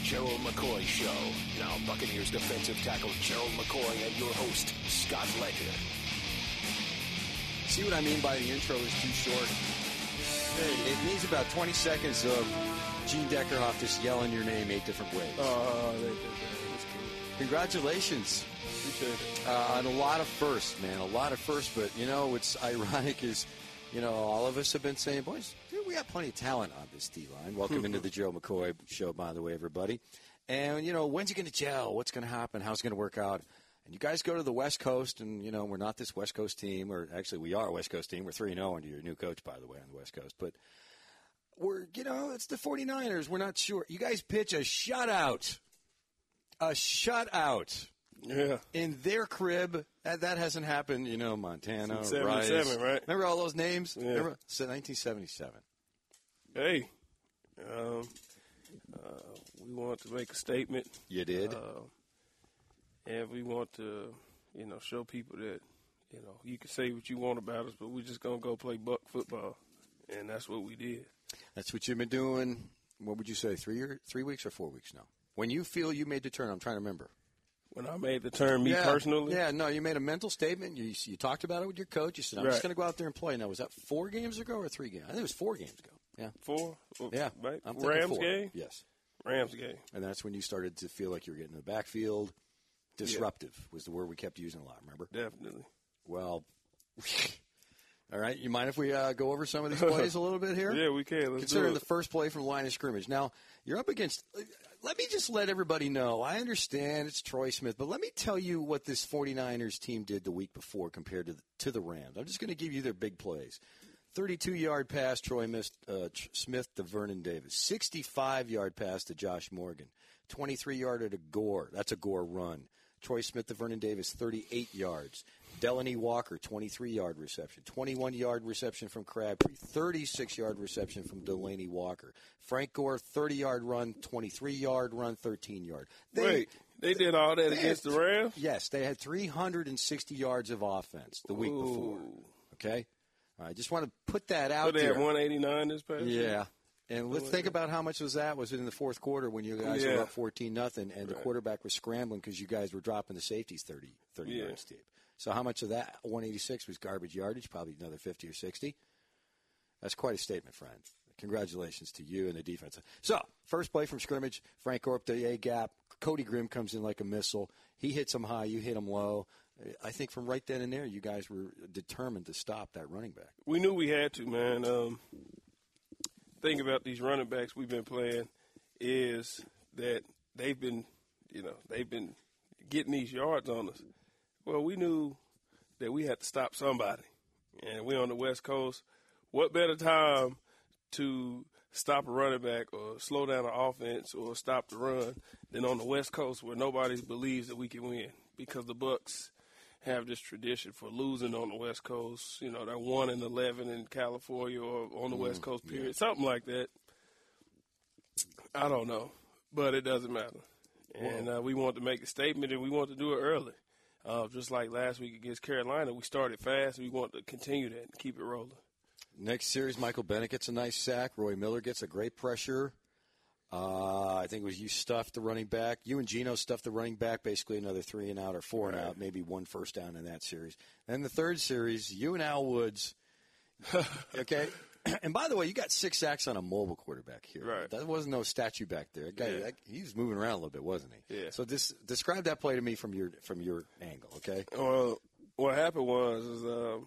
Gerald McCoy Show. Now Buccaneers defensive tackle Gerald McCoy and your host, Scott Ledger. See what I mean by the intro is too short? It needs about 20 seconds of Gene Deckerhoff just yelling your name 8 different ways. Oh, that's cool. Congratulations. Appreciate it. On a lot of firsts, man. A lot of firsts. But, what's ironic is, all of us have been saying, boys, dude, we got plenty of talent on this D-line. Welcome into the Joe McCoy Show, by the way, everybody. And, when's it going to gel? What's going to happen? How's it going to work out? And you guys go to the West Coast, and, we're not this West Coast team. Or actually, we are a West Coast team. We're 3-0 under your new coach, by the way, on the West Coast. But we're, it's the 49ers. We're not sure. You guys pitch a shutout. A shutout. Yeah. In their crib. That hasn't happened, Montana, Rice. 77, right? Remember all those names? Yeah. Remember? 1977. Hey. We want to make a statement. You did? And we want to, show people that, you can say what you want about us, but we're just going to go play Buck football. And that's what we did. That's what you've been doing, what would you say, 3 weeks or 4 weeks now? When you feel you made the turn, I'm trying to remember. When I made the turn, personally? Yeah, no, you made a mental statement. You talked about it with your coach. You said, I'm just going to go out there and play. Now, was that 4 games ago or 3 games? I think it was 4 games ago. Yeah. 4? Yeah. Right? I'm thinking Rams 4. game? Yes. Rams game. And that's when you started to feel like you were getting in the backfield. Disruptive was the word we kept using a lot, remember? Definitely. Well, all right. You mind if we go over some of these plays a little bit here? Yeah, we can. Let's Considering do it. the first play from the line of scrimmage. Now, you're up against – let me just let everybody know. I understand it's Troy Smith, but let me tell you what this 49ers team did the week before compared to the Rams. I'm just going to give you their big plays. 32-yard pass, Troy Smith to Vernon Davis. 65-yard pass to Josh Morgan. 23-yarder to Gore. That's a Gore run. Troy Smith to Vernon Davis, 38 yards. Delaney Walker, 23-yard reception. 21-yard reception from Crabtree. 36-yard reception from Delaney Walker. Frank Gore, 30-yard run, 23-yard run, 13-yard. Wait, they did all that against the Rams? Yes, they had 360 yards of offense the week before. Okay? I just want to put that out there. So they had 189 this past year? Yeah. And let's think about how much was that. Was it in the fourth quarter when you guys were up 14-0 and the quarterback was scrambling because you guys were dropping the safeties 30 yards deep? So how much of that 186 was garbage yardage? Probably another 50 or 60. That's quite a statement, friend. Congratulations to you and the defense. So, first play from scrimmage, Frank Gore up the A-gap. Cody Grimm comes in like a missile. He hits him high, you hit him low. I think from right then and there, you guys were determined to stop that running back. We knew we had to, man. Thing about these running backs we've been playing is that they've been getting these yards on us. Well, we knew that we had to stop somebody, and we're on the West Coast. What better time to stop a running back or slow down an offense or stop the run than on the West Coast where nobody believes that we can win, because the Bucs have this tradition for losing on the West Coast. They're 1-11 in California or on the West Coast period, something like that. I don't know, but it doesn't matter. And we want to make a statement, and we want to do it early. Just like last week against Carolina, we started fast, and we want to continue that and keep it rolling. Next series, Michael Bennett gets a nice sack. Roy Miller gets a great pressure. I think it was you stuffed the running back. You and Gino stuffed the running back, basically another 3 and out or 4 and out, maybe 1 first down in that series. Then the third series, you and Al Woods. Okay. And by the way, you got 6 sacks on a mobile quarterback here. Right. That wasn't no statue back there. He was moving around a little bit, wasn't he? Yeah. So describe that play to me from your angle, okay? Well, what happened was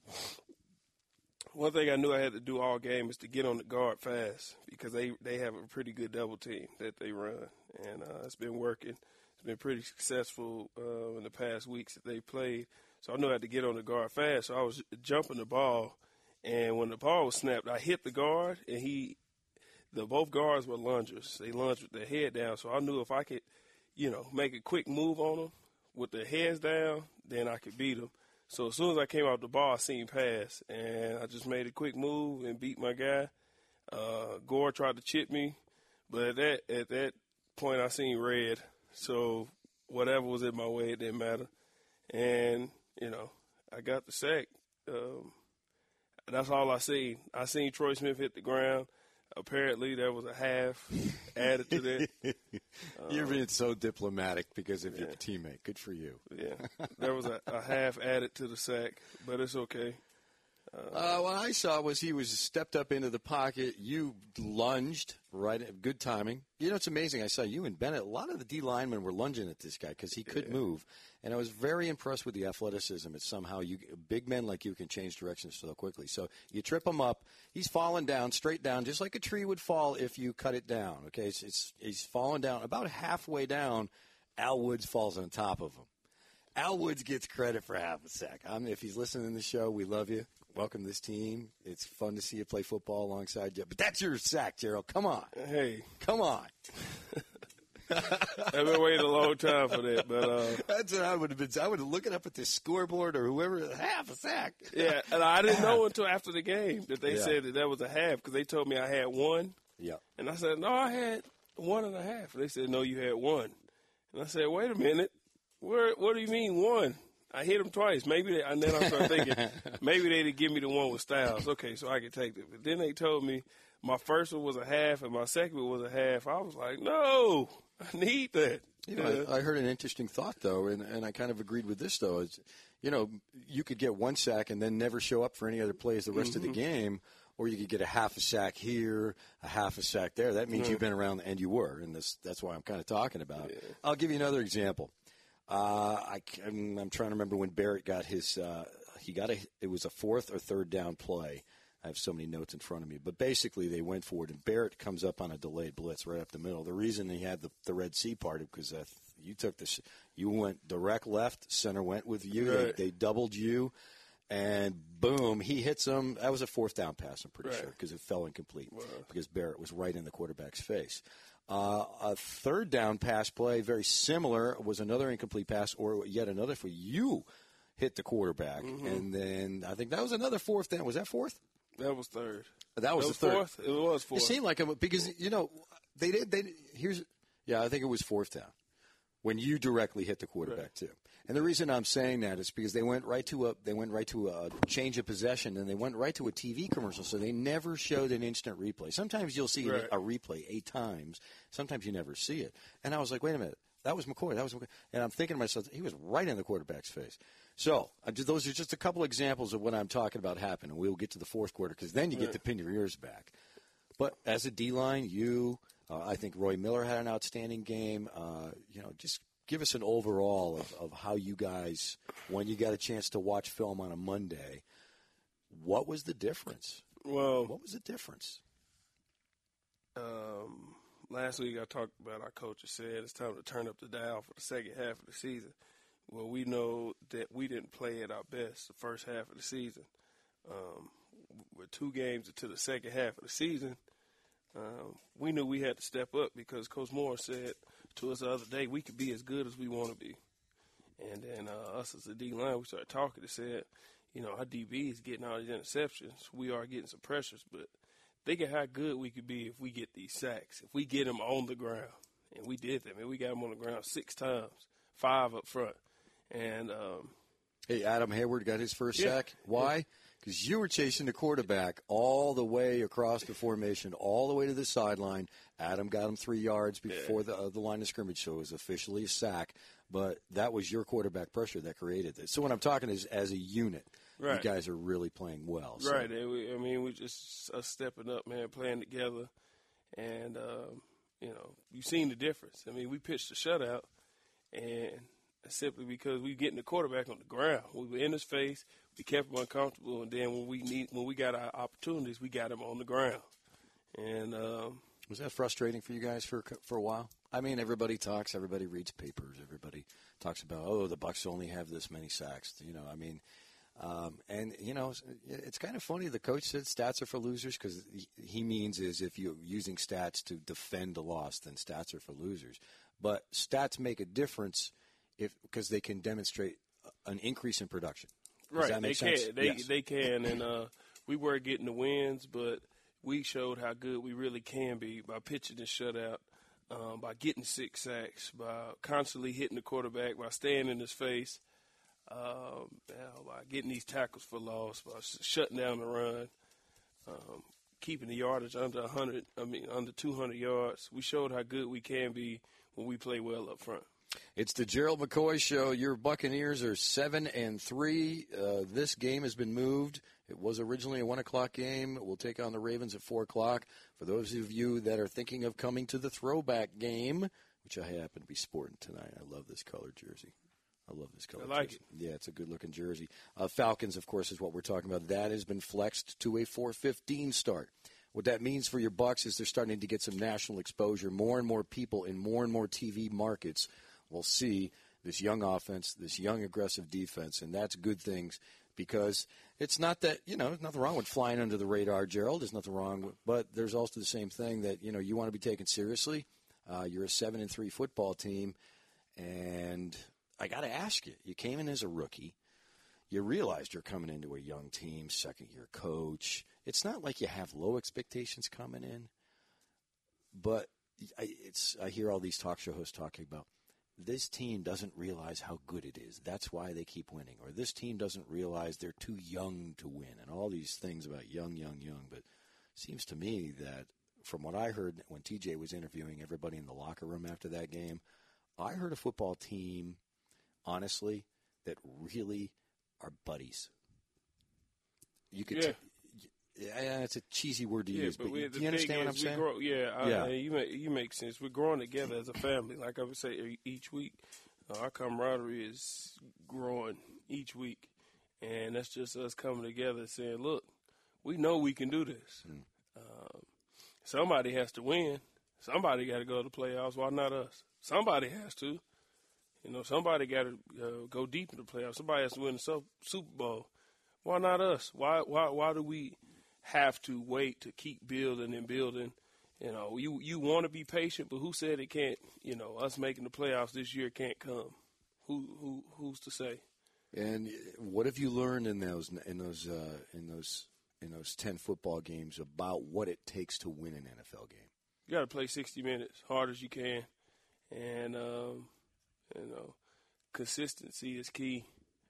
one thing I knew I had to do all game is to get on the guard fast, because they have a pretty good double team that they run, and it's been working. It's been pretty successful in the past weeks that they played. So I knew I had to get on the guard fast. So I was jumping the ball, and when the ball was snapped, I hit the guard, and both guards were lungers. They lunged with their head down. So I knew if I could, make a quick move on them with their heads down, then I could beat them. So as soon as I came out the ball, I seen pass, and I just made a quick move and beat my guy. Gore tried to chip me, but at that point I seen red. So whatever was in my way, it didn't matter. And, I got the sack. That's all I seen. I seen Troy Smith hit the ground. Apparently, there was a half added to that. You're being so diplomatic because of your teammate. Good for you. Yeah, there was a half added to the sack, but it's okay. What I saw was he was stepped up into the pocket. You lunged, right? Good timing. You know, it's amazing. I saw you and Bennett. A lot of the D linemen were lunging at this guy because he could move. And I was very impressed with the athleticism. It's somehow big men like you can change directions so quickly. So you trip him up. He's falling down, straight down, just like a tree would fall if you cut it down. Okay, he's falling down. About halfway down, Al Woods falls on top of him. Al Woods gets credit for half a sack. If he's listening to the show, we love you. Welcome to this team. It's fun to see you play football alongside you. But that's your sack, Gerald. Come on. Hey. Come on. I've been waiting a long time for that. But that's what I would have been. I would have looked up at the scoreboard or whoever, half a sack. Yeah, and I didn't know until after the game that they said that was a half because they told me I had one. Yeah. And I said, no, I had 1.5. And they said, no, you had one. And I said, wait a minute. What do you mean one? I hit him twice. And then I started thinking, maybe they didn't give me the one with Styles. Okay, so I could take it. But then they told me my first one was a half and my second one was a half. I was like, no, I need that. You know, I heard an interesting thought, though, and I kind of agreed with this, though. Is, you know, you could get one sack and then never show up for any other plays the rest of the game, or you could get a half a sack here, a half a sack there. That means you've been around, and you were, and that's why I'm kind of talking about it. I'll give you another example. I'm trying to remember when Barrett got his it was a fourth or third down play. I have so many notes in front of me. But basically they went for it, and Barrett comes up on a delayed blitz right up the middle. The reason he had the Red Sea parted because you went direct left, center went with you. Right. They doubled you, and boom, he hits him. That was a fourth down pass, I'm pretty sure, because it fell incomplete because Barrett was right in the quarterback's face. A third down pass play, very similar, was another incomplete pass, or yet another for you hit the quarterback. And then I think that was another fourth down. Was that fourth? That was third. That was the third. Fourth? It was fourth. It seemed like because, you know, I think it was fourth down when you directly hit the quarterback too. And the reason I'm saying that is because they went right to a change of possession, and they went right to a TV commercial, so they never showed an instant replay. Sometimes you'll see a replay 8 times. Sometimes you never see it. And I was like, wait a minute, that was McCoy. And I'm thinking to myself, he was right in the quarterback's face. So those are just a couple examples of what I'm talking about happening. We'll get to the fourth quarter because then you get to pin your ears back. But as a D-line, I think Roy Miller had an outstanding game. Just give us an overall of how you guys, when you got a chance to watch film on a Monday, what was the difference? Well, what was the difference? Last week I talked about our coaches said it's time to turn up the dial for the second half of the season. Well, we know that we didn't play at our best the first half of the season. We're 2 games into the second half of the season. We knew we had to step up because Coach Moore said to us the other day we could be as good as we want to be. And then us as a D-line, we started talking and said, our DB is getting all these interceptions. We are getting some pressures, but think of how good we could be if we get these sacks, if we get them on the ground. And we did that, man. We got them on the ground 6 times, 5 up front. And hey, Adam Hayward got his first sack. Why? Because you were chasing the quarterback all the way across the formation, all the way to the sideline. Adam got him 3 yards before the line of scrimmage, so it was officially a sack. But that was your quarterback pressure that created this. So what I'm talking is as a unit, you guys are really playing well. So. Right. We just stepping up, man, playing together. And, you've seen the difference. We pitched a shutout, and simply because we getting the quarterback on the ground. We were in his face. We kept him uncomfortable, and then when we got our opportunities, we got him on the ground. And was that frustrating for you guys for a while? Everybody talks, everybody reads papers, everybody talks about the Bucs only have this many sacks. It's kind of funny. The coach said stats are for losers because he means is if you're using stats to defend a loss, then stats are for losers. But stats make a difference because they can demonstrate an increase in production. Does that make sense? They can, and we were getting the wins, but we showed how good we really can be by pitching the shutout, by getting 6 sacks, by constantly hitting the quarterback, by staying in his face, by getting these tackles for loss, by shutting down the run, keeping the yardage under 200 yards. We showed how good we can be when we play well up front. It's the Gerald McCoy Show. Your Buccaneers are 7-3. This game has been moved. It was originally a 1 o'clock game. We'll take on the Ravens at 4 o'clock. For those of you that are thinking of coming to the throwback game, which I happen to be sporting tonight, I love this color jersey. I love this color. I like jersey. it. Yeah, it's a good-looking jersey. Falcons, of course, is what we're talking about. That has been flexed to a 4:15 start. What that means for your Bucs is they're starting to get some national exposure. More and more people in more and more TV markets will see this young offense, this young aggressive defense, and that's good things because it's not that, there's nothing wrong with flying under the radar, Gerald. There's nothing wrong with, but there's also the same thing that, you want to be taken seriously. You're a 7-3 football team, and I got to ask you, you came in as a rookie. You realized you're coming into a young team, second-year coach. It's not like you have low expectations coming in, but I hear all these talk show hosts talking about this team doesn't realize how good it is. That's why they keep winning. Or this team doesn't realize they're too young to win, and all these things about young. But it seems to me that from what I heard when TJ was interviewing everybody in the locker room after that game, I heard a football team, honestly, that really are buddies. You could it's a cheesy word to use, but do you understand what I'm saying? You make sense. We're growing together as a family. Like I would say, each week, our camaraderie is growing each week, and that's just us coming together and saying, look, we know we can do this. Somebody has to win. Somebody got to go to the playoffs. Why not us? Somebody has to. Somebody got to go deep in the playoffs. Somebody has to win the Super Bowl. Why not us? Why do we have to wait to keep building and building? You want to be patient, but who said it can't? Us making the playoffs this year can't come. Who's to say? And what have you learned in those 10 football games about what it takes to win an NFL game? You got to play 60 minutes, hard as you can, and consistency is key.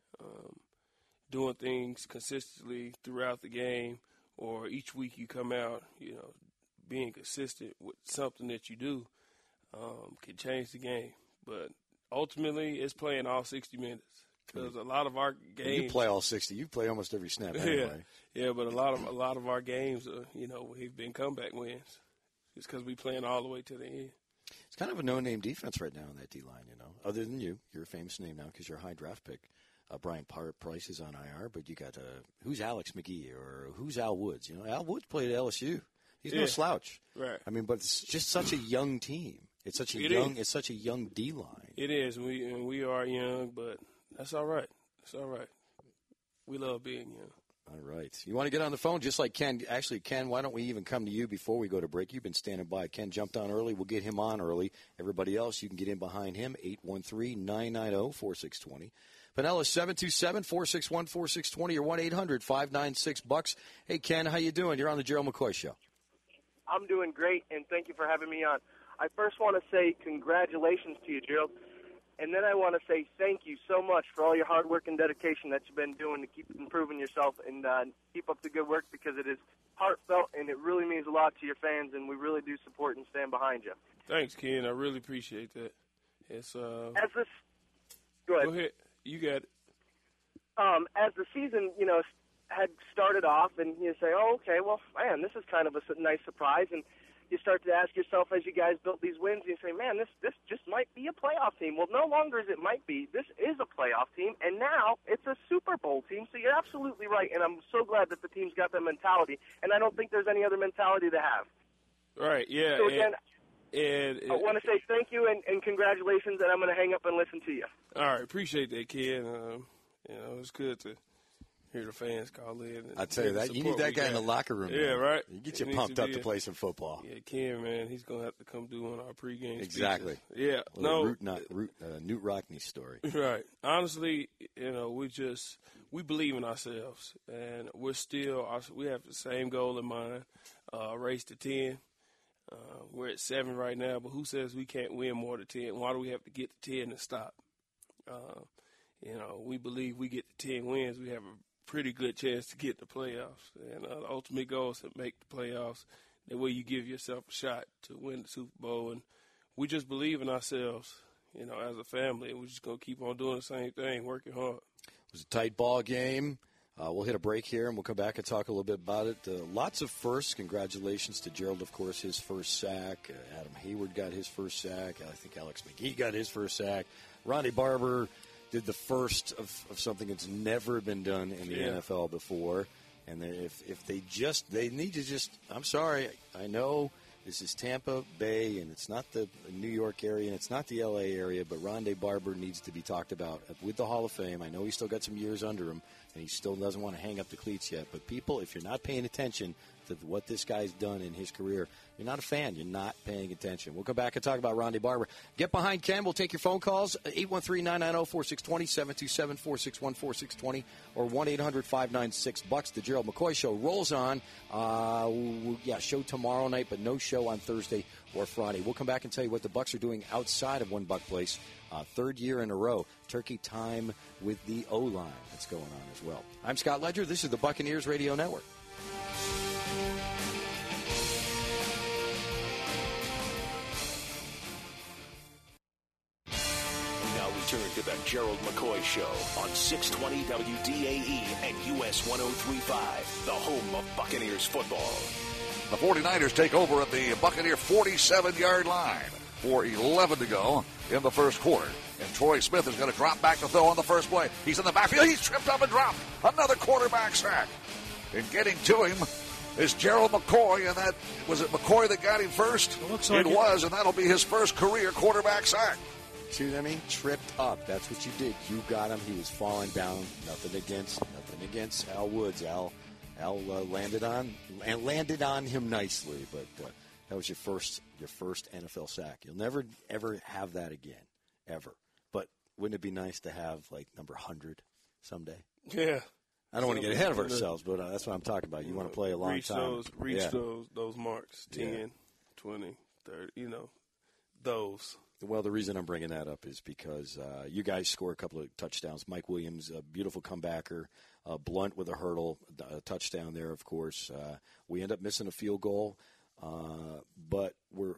Doing things consistently throughout the game, or each week you come out, being consistent with something that you do can change the game. But ultimately, it's playing all 60 minutes because a lot of our games. You play all 60. You play almost every snap anyway. Yeah, but a lot of our games, we've been comeback wins. It's because we playing all the way to the end. It's kind of a no-name defense right now in that D-line, Other than you. You're a famous name now because you're a high draft pick. Brian Price is on IR, but you got who's Alex McGee or who's Al Woods? Al Woods played at LSU. He's no slouch. Right. I mean, but it's just such a young team. It's such a young D-line. It is, and we are young, but that's all right. It's all right. We love being young. All right. You want to get on the phone just like Ken? Actually, Ken, why don't we even come to you before we go to break? You've been standing by. Ken jumped on early. We'll get him on early. Everybody else, you can get in behind him, 813-990-4620. Pinellas, 727-461-4620 or 1-800-596-BUCKS. Hey, Ken, how you doing? You're on the Gerald McCoy Show. I'm doing great, and thank you for having me on. I first want to say congratulations to you, Gerald. And then I want to say thank you so much for all your hard work and dedication that you've been doing to keep improving yourself and keep up the good work because it is heartfelt and it really means a lot to your fans, and we really do support and stand behind you. Thanks, Ken. I really appreciate that. It's go ahead. You got it. As the season, had started off, and you say, oh, okay, well, man, this is kind of a nice surprise, and you start to ask yourself as you guys built these wins, and you say, man, this just might be a playoff team. Well, no longer is it might be. This is a playoff team, and now it's a Super Bowl team, so you're absolutely right, and I'm so glad that the team's got that mentality, and I don't think there's any other mentality to have. Right, yeah. So, again, I want to say thank you and congratulations, and I'm going to hang up and listen to you. All right, appreciate that, Ken. It's good to hear the fans call in. I tell you that you need that guy in the locker room. Yeah, man. right. You get you pumped up to play some football. Yeah, Ken, man, he's gonna have to come do one of our pregame. Exactly. Speeches. Yeah, no, Newt Rockney story. Right. Honestly, we believe in ourselves, and we have the same goal in mind. Race to 10. We're at 7 right now, but who says we can't win more than 10? Why do we have to get to 10 and stop? We believe we get to 10 wins. We have a pretty good chance to get the playoffs. And the ultimate goal is to make the playoffs. That way you give yourself a shot to win the Super Bowl. And we just believe in ourselves, as a family. And we're just going to keep on doing the same thing, working hard. It was a tight ball game. We'll hit a break here, and we'll come back and talk a little bit about it. Lots of firsts. Congratulations to Gerald, of course, his first sack. Adam Hayward got his first sack. I think Alex McGee got his first sack. Rondé Barber did the first of something that's never been done in the NFL before. And if they need to just, I'm sorry, I know this is Tampa Bay, and it's not the New York area, and it's not the L.A. area, but Rondé Barber needs to be talked about with the Hall of Fame. I know he's still got some years under him, and he still doesn't want to hang up the cleats yet. But people, if you're not paying attention to what this guy's done in his career, you're not a fan. You're not paying attention. We'll come back and talk about Rondé Barber. Get behind Ken. We'll take your phone calls, 813-990-4620, 727-461-4620, or 1-800-596-BUCKS. The Gerald McCoy Show rolls on. Show tomorrow night, but no show on Thursday or Friday. We'll come back and tell you what the Bucks are doing outside of One Buck Place. Third year in a row. Turkey time with the O-line that's going on as well. I'm Scott Ledger. This is the Buccaneers Radio Network. Turn to the Gerald McCoy Show on 620 WDAE and US 103.5, the home of Buccaneers football. The 49ers take over at the Buccaneer 47-yard line. 4:11 to go in the first quarter. And Troy Smith is going to drop back to throw on the first play. He's in the backfield. He's tripped up and dropped. Another quarterback sack. And getting to him is Gerald McCoy. And was it McCoy that got him first? It was, and that'll be his first career quarterback sack. See what I mean? Tripped up. That's what you did. You got him. He was falling down. Nothing against Al Woods. Al landed on him nicely, but that was your first NFL sack. You'll never ever have that again, ever. But wouldn't it be nice to have like number 100 someday? Yeah. I don't want to get ahead of ourselves, but that's what I'm talking about. You want to play a long time. Reach those marks, 10, 20, 30, those. Well, the reason I'm bringing that up is because you guys score a couple of touchdowns. Mike Williams, a beautiful comebacker. Blunt with a hurdle, a touchdown there, of course. We end up missing a field goal, but we're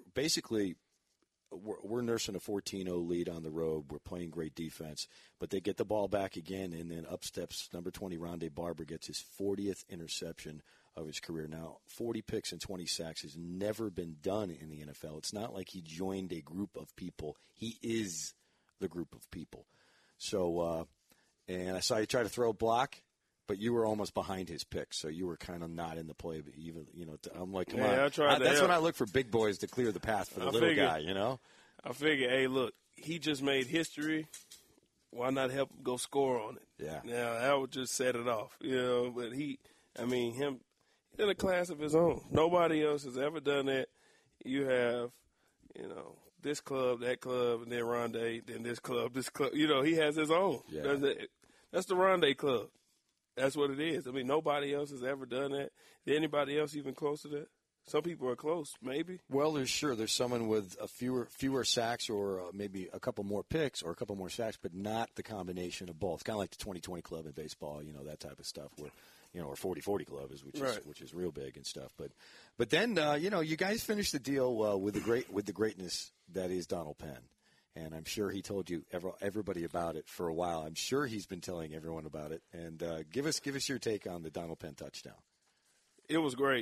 nursing a 14-0 lead on the road. We're playing great defense, but they get the ball back again, and then up steps number 20, Rondé Barber, gets his 40th interception of his career. Now, 40 picks and 20 sacks has never been done in the NFL. It's not like he joined a group of people. He is the group of people. So, and I saw you try to throw a block, but you were almost behind his pick, so you were kind of not in the play. But even, I'm like, come on. That's when I look for big boys to clear the path for the little guy, I figure, hey, look, he just made history. Why not help him go score on it? Yeah. Now, that would just set it off, But he's in a class of his own. Nobody else has ever done that. You have, this club, that club, and then Rondé, then this club. He has his own. Yeah. That's the Rondé club. That's what it is. Nobody else has ever done that. Is anybody else even close to that? Some people are close, maybe. Well, there's someone with a fewer sacks or maybe a couple more picks or a couple more sacks, but not the combination of both. Kind of like the 2020 club in baseball, that type of stuff where – or 40-40 club which is real big and stuff. But then you guys finished the deal with the greatness that is Donald Penn, and I'm sure he told you everybody about it for a while. I'm sure he's been telling everyone about it. And give us your take on the Donald Penn touchdown. It was great.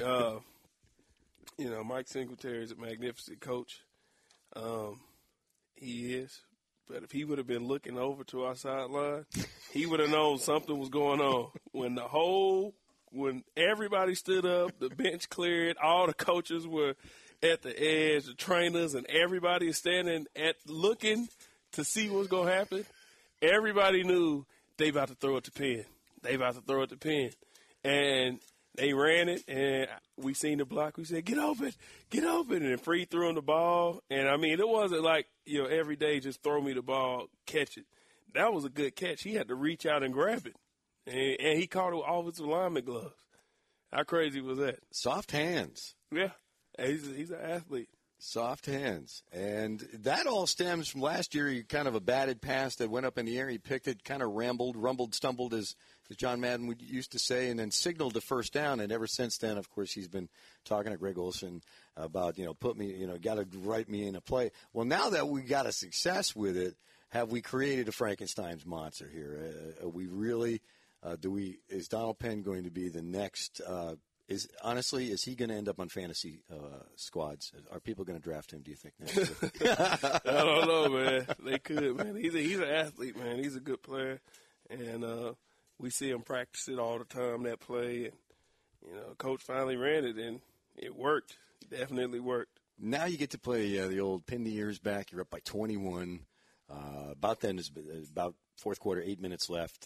Mike Singletary is a magnificent coach. He is. But if he would have been looking over to our sideline, he would have known something was going on. When everybody stood up, the bench cleared, all the coaches were at the edge, the trainers, and everybody is standing looking to see what's going to happen. Everybody knew they about to throw it to Penn. And they ran it, and we seen the block. We said, get open. And then Free threw him the ball. And, it wasn't like, every day just throw me the ball, catch it. That was a good catch. He had to reach out and grab it. And he caught it with offensive lineman gloves. How crazy was that? Soft hands. Yeah. He's an athlete. Soft hands. And that all stems from last year. He kind of a batted pass that went up in the air. He picked it, kind of rumbled, stumbled, as John Madden used to say, and then signaled the first down. And ever since then, of course, he's been talking to Greg Olson about, put me, got to write me in a play. Well, now that we got a success with it, have we created a Frankenstein's monster here? Are we really, is Donald Penn going to be the next, is he going to end up on fantasy squads? Are people going to draft him, do you think, next year? I don't know, man. They could, man. He's an athlete, man. He's a good player. And we see him practice it all the time, that play. And, Coach finally ran it, and it worked. It definitely worked. Now you get to play the old pin the ears back. You're up by 21. About then, is about fourth quarter, 8 minutes left.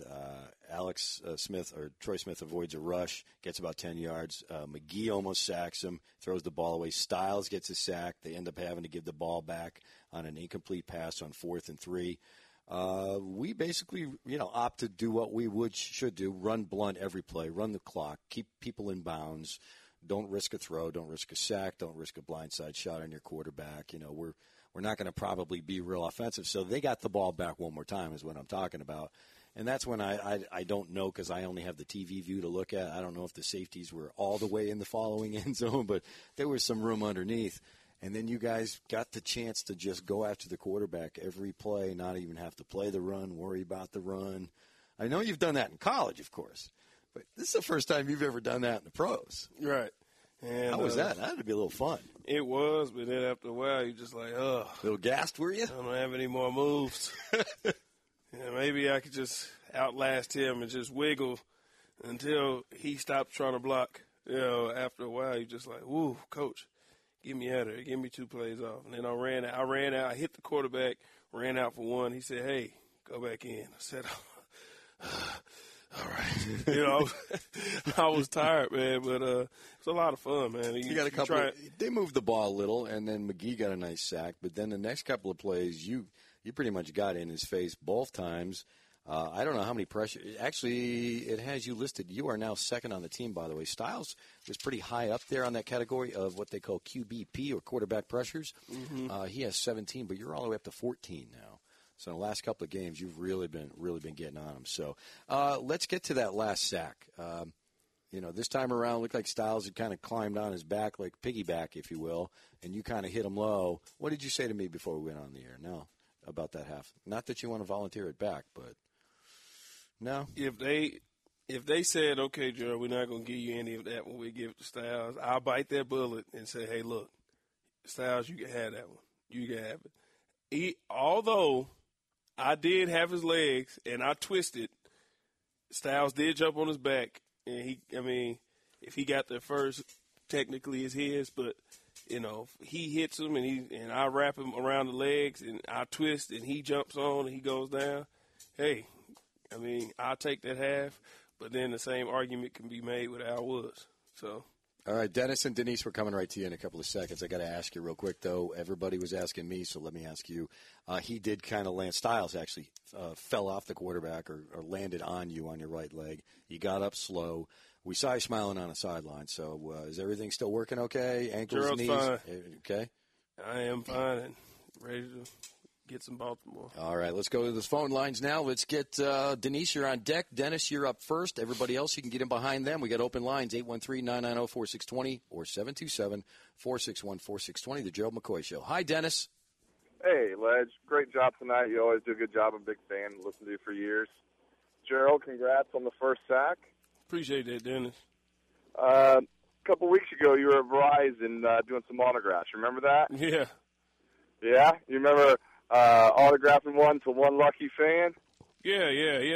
Troy Smith avoids a rush, gets about 10 yards. McGee almost sacks him, throws the ball away. Styles gets a sack. They end up having to give the ball back on an incomplete pass on 4th and 3. We basically, opt to do what we should do: run blunt every play, run the clock, keep people in bounds. Don't risk a throw, don't risk a sack, don't risk a blindside shot on your quarterback. We're not going to probably be real offensive. So they got the ball back one more time is what I'm talking about. And that's when I don't know, because I only have the TV view to look at. I don't know if the safeties were all the way in the following end zone, but there was some room underneath. And then you guys got the chance to just go after the quarterback every play, not even have to play the run, worry about the run. I know you've done that in college, of course, but this is the first time you've ever done that in the pros. Right. And, how was that? That had to be a little fun. It was, but then after a while, you're just like, ugh. A little gassed, were you? I don't have any more moves. Maybe I could just outlast him and just wiggle until he stops trying to block. After a while, you're just like, woo, coach, get me out of there. Give me 2 plays off. And then I ran out. I hit the quarterback, ran out for 1. He said, hey, go back in. I said, all right. I was tired, man, but it's a lot of fun, man. You got a couple. They moved the ball a little, and then McGee got a nice sack. But then the next couple of plays, you pretty much got in his face both times. I don't know how many pressure. Actually, it has you listed. You are now second on the team, by the way. Styles was pretty high up there on that category of what they call QBP, or quarterback pressures. Mm-hmm. He has 17, but you're all the way up to 14 now. So in the last couple of games, you've really been getting on him. So let's get to that last sack. This time around, it looked like Styles had kind of climbed on his back, like piggyback, if you will, and you kind of hit him low. What did you say to me before we went on the air? No, about that half. Not that you want to volunteer it back, but no. If they said, okay, Gerald, we're not going to give you any of that when we give it to Styles, I'll bite that bullet and say, hey, look, Styles, you can have that one. You can have it. Although I did have his legs and I twisted, Styles did jump on his back. And if he got there first, technically it's his. But, if he hits him and I wrap him around the legs and I twist and he jumps on and he goes down, hey, I'll take that half. But then the same argument can be made with Al Woods. So. All right, Dennis and Denise, we're coming right to you in a couple of seconds. I got to ask you real quick, though. Everybody was asking me, so let me ask you. He did kind of land. Styles actually fell off the quarterback or landed on you on your right leg. You got up slow. We saw you smiling on the sideline. So is everything still working okay? Ankles, Gerald's knees? Fine. Okay. I am fine and ready to get some Baltimore. All right, let's go to the phone lines now. Let's get Denise, you're on deck. Dennis, you're up first. Everybody else, you can get in behind them. We got open lines, 813-990-4620 or 727-461-4620, the Gerald McCoy Show. Hi, Dennis. Hey, Ledge. Great job tonight. You always do a good job. I'm a big fan. Listened to you for years. Gerald, congrats on the first sack. Appreciate that, Dennis. A couple weeks ago, you were at Verizon doing some autographs. Remember that? Yeah. Yeah? You remember autographing one to one lucky fan? Yeah.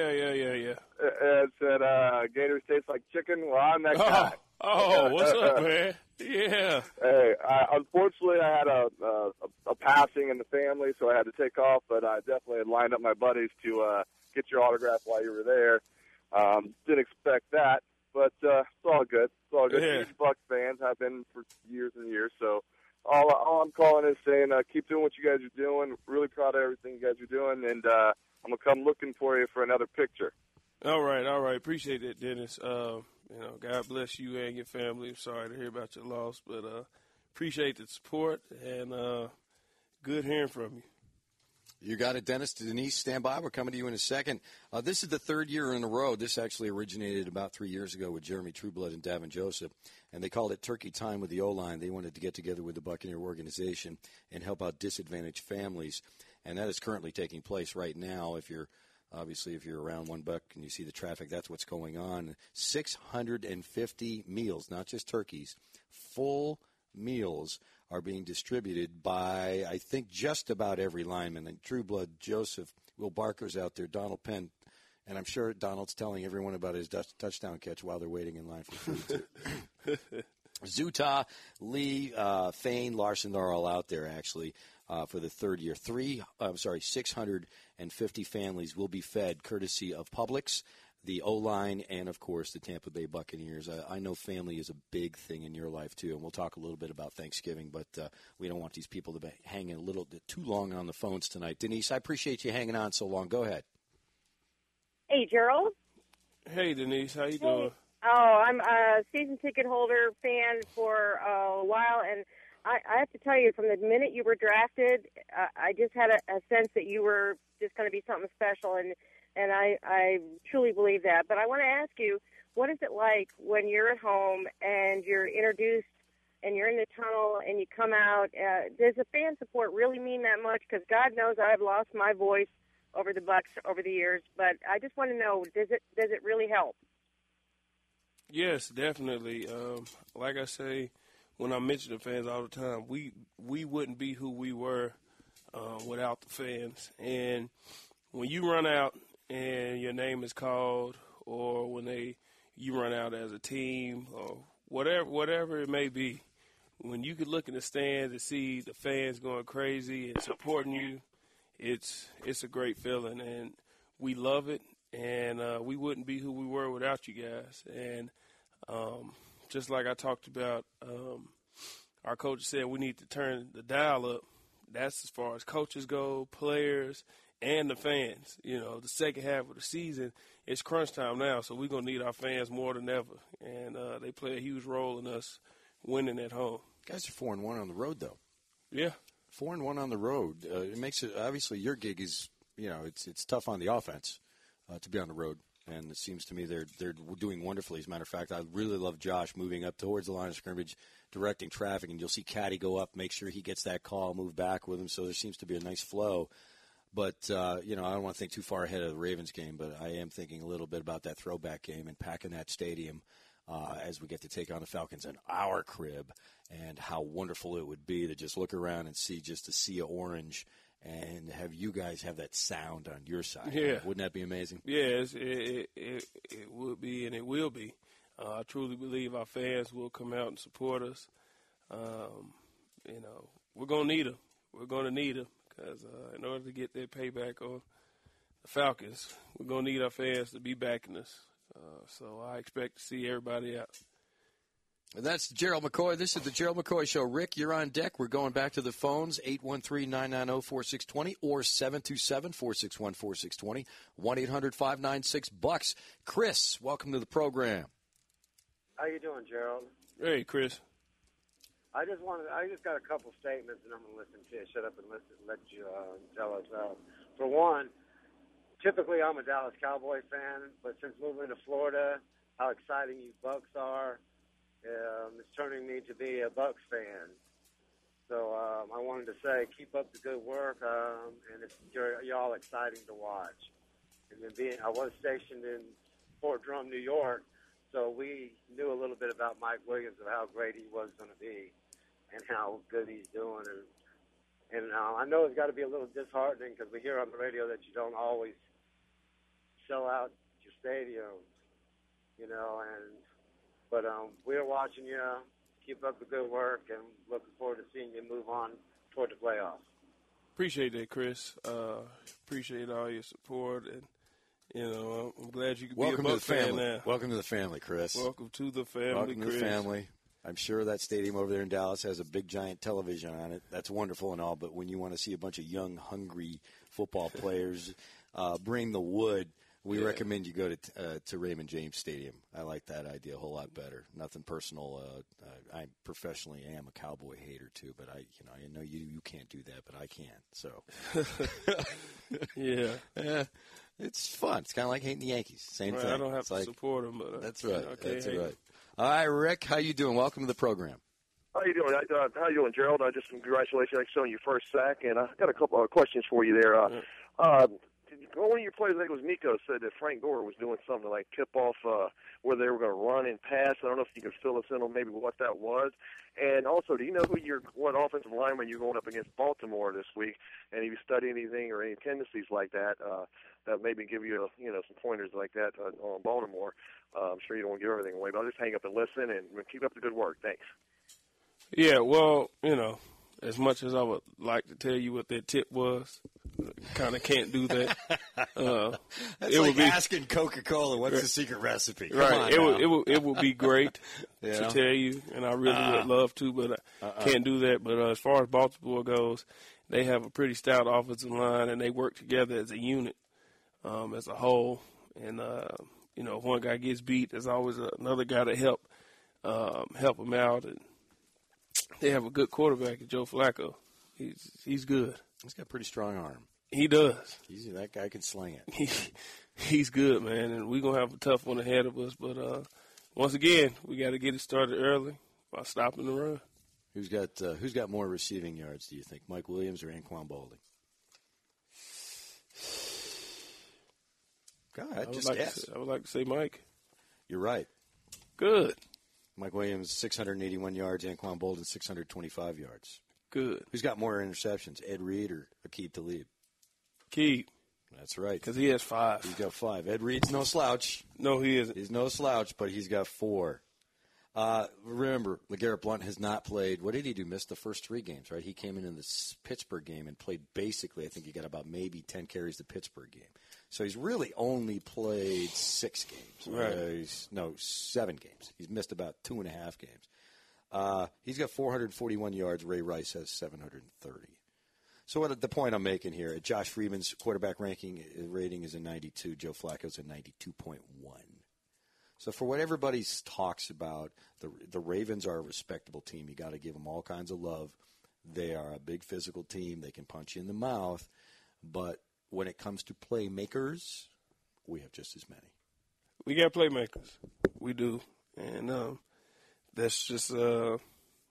It said, Gators taste like chicken. Well, I'm that guy. Oh, what's up, man? Yeah. Hey, unfortunately, I had a passing in the family, so I had to take off, but I definitely had lined up my buddies to get your autograph while you were there. Didn't expect that, but it's all good. It's all good. Yeah. Huge Bucs fans. I've been for years and years, so all I'm calling is saying keep doing what you guys are doing. Really proud of everything you guys are doing, and I'm going to come looking for you for another picture. All right. Appreciate that, Dennis. God bless you and your family. I'm sorry to hear about your loss, but appreciate the support, and good hearing from you. You got it, Dennis. Denise, stand by. We're coming to you in a second. This is the third year in a row. This actually originated about 3 years ago with Jeremy Trueblood and Davin Joseph, and they called it Turkey Time with the O-Line. They wanted to get together with the Buccaneer organization and help out disadvantaged families, and that is currently taking place right now. If you're around One Buck and you see the traffic, that's what's going on. 650 meals, not just turkeys, full meals are being distributed by, I think, just about every lineman. And Trueblood, Joseph, Will Barker's out there, Donald Penn, and I'm sure Donald's telling everyone about his touchdown catch while they're waiting in line for food, too. Zuta, Lee, Thane, Larson, they're all out there, actually, for the third year. 650 families will be fed courtesy of Publix, the O-line, and, of course, the Tampa Bay Buccaneers. I know family is a big thing in your life, too, and we'll talk a little bit about Thanksgiving, but we don't want these people to be hanging a little bit too long on the phones tonight. Denise, I appreciate you hanging on so long. Go ahead. Hey, Gerald. Hey, Denise. How you doing? Oh, I'm a season ticket holder fan for a while, and I have to tell you, from the minute you were drafted, I just had a sense that you were just going to be something special, and I truly believe that. But I want to ask you, what is it like when you're at home and you're introduced and you're in the tunnel and you come out? Does the fan support really mean that much? Because God knows I've lost my voice over the Bucs over the years, but I just want to know, does it really help? Yes, definitely. Like I say, when I mention the fans all the time, we wouldn't be who we were without the fans. And when you run out and your name is called, or when you run out as a team, or whatever it may be, when you could look in the stands and see the fans going crazy and supporting you, it's a great feeling, and we love it. And we wouldn't be who we were without you guys. And just like I talked about, our coach said we need to turn the dial up. That's as far as coaches go, players, and the fans. You know, the second half of the season, it's crunch time now, so we're going to need our fans more than ever. And they play a huge role in us winning at home. Guys are 4-1 on the road, though. Yeah. 4-1 on the road. It makes it, obviously, your gig is, it's tough on the offense. To be on the road, and it seems to me they're doing wonderfully. As a matter of fact, I really love Josh moving up towards the line of scrimmage, directing traffic, and you'll see Caddy go up, make sure he gets that call, move back with him, so there seems to be a nice flow. But, I don't want to think too far ahead of the Ravens game, but I am thinking a little bit about that throwback game and packing that stadium as we get to take on the Falcons in our crib, and how wonderful it would be to just look around and see just a sea of orange and have you guys have that sound on your side. Yeah. Wouldn't that be amazing? Yes, it would be, and it will be. I truly believe our fans will come out and support us. We're going to need them. We're going to need them because in order to get that payback on the Falcons, we're going to need our fans to be backing us. So I expect to see everybody out. That's Gerald McCoy. This is the Gerald McCoy Show. Rick, you're on deck. We're going back to the phones, 813-990-4620 or 727-461-4620, 1-800-596-BUCKS. Chris, welcome to the program. How you doing, Gerald? Hey, Chris. I just got a couple statements, and I'm going to listen to you. Shut up and listen. Let you tell us. For one, typically I'm a Dallas Cowboy fan, but since moving to Florida, how exciting you Bucks are. It's turning me to be a Bucks fan. So I wanted to say, keep up the good work, and you're all exciting to watch. And then I was stationed in Fort Drum, New York, so we knew a little bit about Mike Williams and how great he was going to be and how good he's doing. And I know it's got to be a little disheartening because we hear on the radio that you don't always sell out your stadiums, But we're watching you. Keep up the good work, and looking forward to seeing you move on toward the playoffs. Appreciate that, Chris. Appreciate all your support, and I'm glad you could be a Buck fan now. Welcome to the family, Chris. Welcome to the family, Welcome Chris. to the family. I'm sure that stadium over there in Dallas has a big, giant television on it. That's wonderful and all, but when you want to see a bunch of young, hungry football players bring the wood, We recommend you go to Raymond James Stadium. I like that idea a whole lot better. Nothing personal. I professionally am a Cowboy hater too, but I know you can't do that, but I can. So yeah, it's fun. It's kind of like hating the Yankees. Same thing. I don't have to support them, but that's right. That's right. All right, Rick, how you doing? Welcome to the program. How you doing? How you doing, Gerald? Just congratulations on your first sack, and I got a couple of questions for you there. One of your players, I think it was Nico, said that Frank Gore was doing something like tip off where they were going to run and pass. I don't know if you could fill us in on maybe what that was. And also, do you know what offensive lineman you're going up against Baltimore this week? And if you study anything or any tendencies like that, that maybe give you some pointers like that on Baltimore. I'm sure you don't want to give everything away, but I'll just hang up and listen and keep up the good work. Thanks. Yeah, well, as much as I would like to tell you what that tip was, kind of can't do that. That's it like would be asking Coca-Cola what's the secret recipe. Come right. It would be great yeah. to tell you, and I really would love to, but I can't do that. But as far as Baltimore goes, they have a pretty stout offensive line, and they work together as a unit, as a whole. And if one guy gets beat, there's always another guy to help him out. And they have a good quarterback, Joe Flacco. He's good. He's got a pretty strong arm. He does. That guy can sling it. He's good, man, and we're going to have a tough one ahead of us. But once again, we got to get it started early by stopping the run. Who's got more receiving yards, do you think, Mike Williams or Anquan Boldin? God, just guess. I would like to say Mike. You're right. Good. Mike Williams, 681 yards. Anquan Boldin, 625 yards. Good. Who's got more interceptions, Ed Reed or Aqib Talib? Aqib. That's right. Because he has 5. He's got 5. Ed Reed's no slouch. No, he isn't. He's no slouch, but he's got 4. Remember, LeGarrette Blount has not played. What did he do? Missed the first 3 games, right? He came in this Pittsburgh game and played basically, I think he got about maybe 10 carries the Pittsburgh game. So he's really only played 6 games. Right. 7 games. He's missed about 2.5 games. He's got 441 yards. Ray Rice has 730. So the point I'm making here, Josh Freeman's quarterback rating is a 92. Joe Flacco's a 92.1. So for what everybody talks about, the Ravens are a respectable team. You got to give them all kinds of love. They are a big physical team. They can punch you in the mouth. But when it comes to playmakers, we have just as many. We got playmakers. We do. And that's just, that's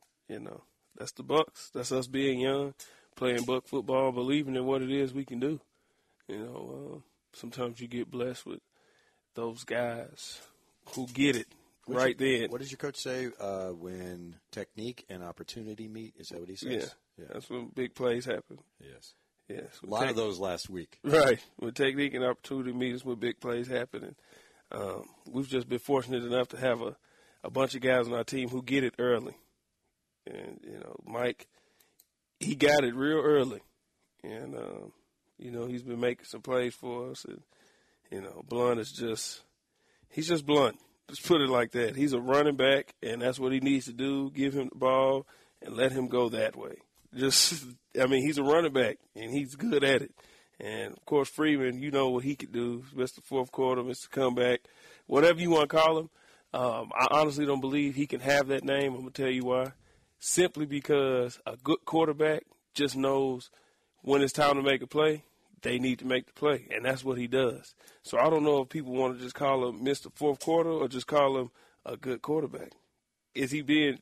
the Bucks. That's us being young, playing Buck football, believing in what it is we can do. Sometimes you get blessed with those guys who get it then. What does your coach say when technique and opportunity meet? Is that what he says? Yeah. That's when big plays happen. Yes. Yes. A lot of those last week. Right. When technique and opportunity meet is when big plays happen. And we've just been fortunate enough to have a bunch of guys on our team who get it early. And, Mike, he got it real early. And, he's been making some plays for us. And, Blunt is he's just blunt. Just put it like that. He's a running back, and that's what he needs to do. Give him the ball and let him go that way. He's a running back, and he's good at it. And, of course, Freeman, you know what he could do. Mr. Fourth Quarter, Mr. Comeback, whatever you want to call him. I honestly don't believe he can have that name. I'm going to tell you why. Simply because a good quarterback just knows when it's time to make a play, they need to make the play, and that's what he does. So I don't know if people want to just call him Mr. Fourth Quarter or just call him a good quarterback. Is he being,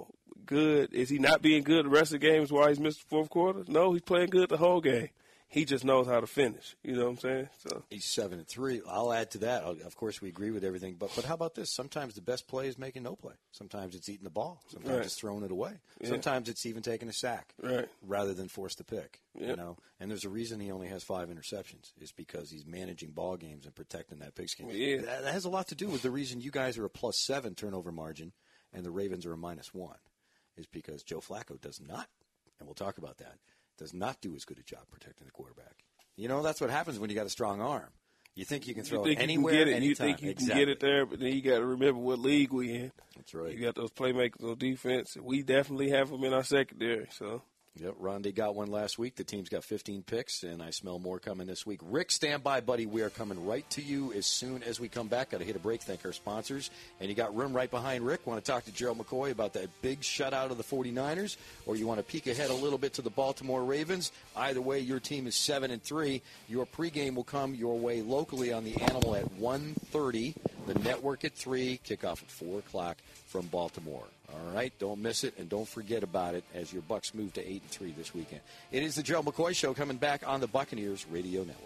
good? Is he not being good the rest of the games while he's Mr. Fourth Quarter? No, he's playing good the whole game. He just knows how to finish. You know what I'm saying? So he's 7-3. I'll add to that. Of course, we agree with everything. But how about this? Sometimes the best play is making no play. Sometimes it's eating the ball. Sometimes it's throwing it away. Yeah. Sometimes it's even taking a sack rather than force the pick. Yep. And there's a reason he only has 5 interceptions. Is because he's managing ball games and protecting that pigskin. Yeah. That has a lot to do with the reason you guys are a +7 turnover margin and the Ravens are a -1. Is because Joe Flacco does not, and we'll talk about that, does not do as good a job protecting the quarterback. That's what happens when you got a strong arm. You think you can throw it anywhere, anytime. You think you can get it there, but then you got to remember what league we in. That's right. You got those playmakers on defense. We definitely have them in our secondary. So Yep, Rondé got one last week. The team's got 15 picks, and I smell more coming this week. Rick, stand by, buddy. We are coming right to you as soon as we come back. Got to hit a break, thank our sponsors. And you got room right behind Rick. Want to talk to Gerald McCoy about that big shutout of the 49ers, or you want to peek ahead a little bit to the Baltimore Ravens? Either way, your team is 7-3. Your pregame will come your way locally on the Animal at 1:30. The network at 3. Kickoff at 4 o'clock from Baltimore. All right, don't miss it, and don't forget about it as your Bucs move to 8-3 this weekend. It is the Gerald McCoy Show coming back on the Buccaneers Radio Network.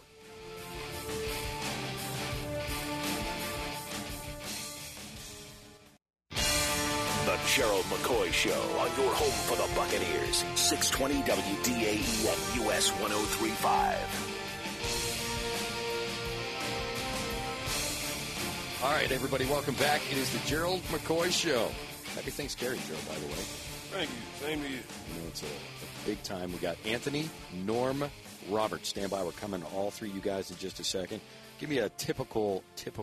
The Gerald McCoy Show on your home for the Buccaneers. 620 WDAE and US 103.5. All right, everybody, welcome back. It is the Gerald McCoy Show. Happy Thanksgiving, Joe, by the way. Thank you. Same to you. You know, it's a big time. We got Anthony, Norm, Robert. Stand by. We're coming to all three of you guys in just a second. Give me a typical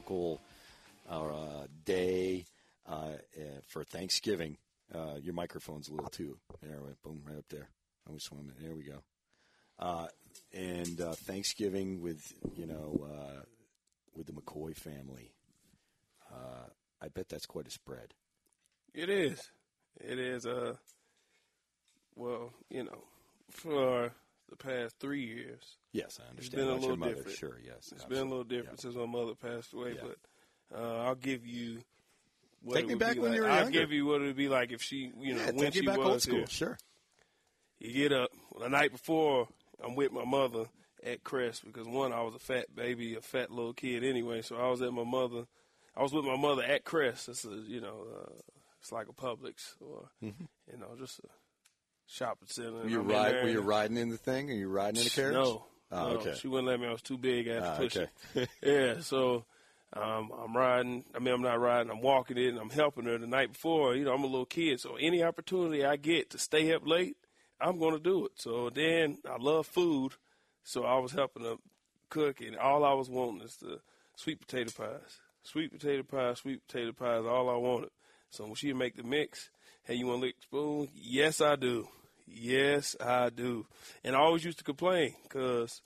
day for Thanksgiving. Your microphone's a little too. There, boom, right up there. I was swimming. There we go. And Thanksgiving with the McCoy family. I bet that's quite a spread. It is. It is. Well, for the past 3 years. Yes, I understand. It's been a little different. Sure, yes. It's been a little different since my mother passed away. Yeah. But I'll give you what Take it me would back be when like. you were I'll younger. give you what it would be like if she, when take she me back was old school. here. Sure. You get up the night before. I'm with my mother at Crest because one, I was a fat baby, a fat little kid anyway. So I was with my mother at Crest. It's it's like a Publix or just a shopping center. Were you riding in the thing? Are you riding in a carriage? No. Oh, no, okay. she wouldn't let me. I was too big. I had to push okay. it. Yeah, so I'm riding. I mean, I'm not riding. I'm walking it, and I'm helping her the night before. I'm a little kid, so any opportunity I get to stay up late, I'm going to do it. So then I love food, so I was helping her cook, and all I was wanting is the sweet potato pies. Sweet potato pies, all I wanted. So when she make the mix, hey, you want to lick the spoon? Yes, I do. Yes, I do. And I always used to complain because,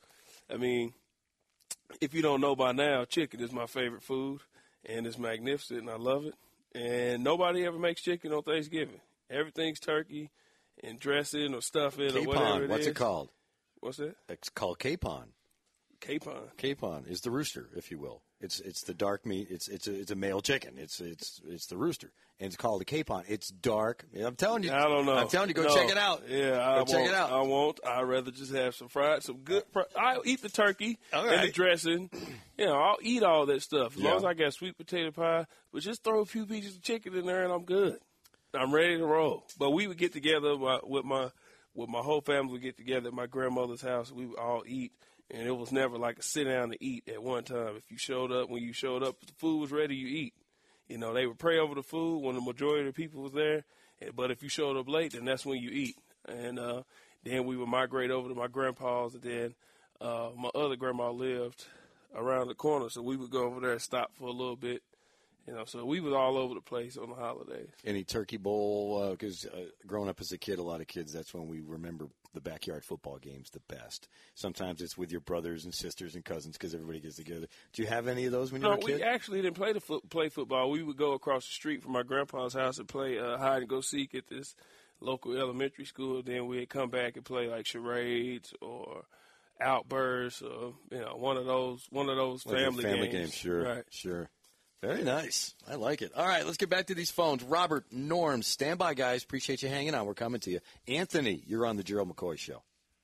if you don't know by now, chicken is my favorite food, and it's magnificent, and I love it. And nobody ever makes chicken on Thanksgiving. Everything's turkey and dressing or stuffing or whatever it is. What's it called? What's that? It's called capon. Capon. Capon is the rooster, if you will. It's the dark meat. It's a male chicken. It's the rooster, and it's called a capon. It's dark. I'm telling you. I don't know. I'm telling you, go check it out. Yeah, check it out. I won't. I'd rather just have some good. I'll eat the turkey and the dressing. I'll eat all that stuff as long as I got sweet potato pie. But just throw a few pieces of chicken in there, and I'm good. I'm ready to roll. But we would get together with my whole family. Would get together at my grandmother's house. We would all eat. And it was never like a sit down to eat at one time. If you showed up, when you showed up, if the food was ready, you eat. They would pray over the food when the majority of the people was there. But if you showed up late, then that's when you eat. And then we would migrate over to my grandpa's. And then my other grandma lived around the corner, so we would go over there and stop for a little bit. So we was all over the place on the holidays. Any turkey bowl? Because growing up as a kid, a lot of kids, that's when we remember the backyard football games the best. Sometimes it's with your brothers and sisters and cousins because everybody gets together. Do you have any of those when you were a kid? No, we actually didn't play football. We would go across the street from my grandpa's house and play hide and go seek at this local elementary school. Then we'd come back and play like charades or outbursts or one of those family games. Sure, right. Sure. Very nice. I like it. All right, let's get back to these phones. Robert, Norm, stand by, guys. Appreciate you hanging on. We're coming to you. Anthony, you're on the Gerald McCoy Show.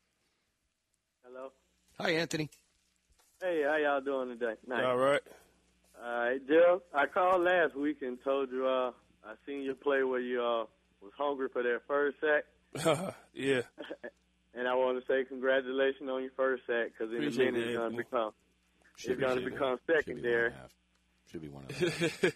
Hello. Hi, Anthony. Hey, how y'all doing today? Nice. All right. All right, Gerald. I called last week and told you I seen you play where you was hungry for that first sack. Yeah. And I want to say congratulations on your first sack because in a minute it's going to become secondary. Should be one of them.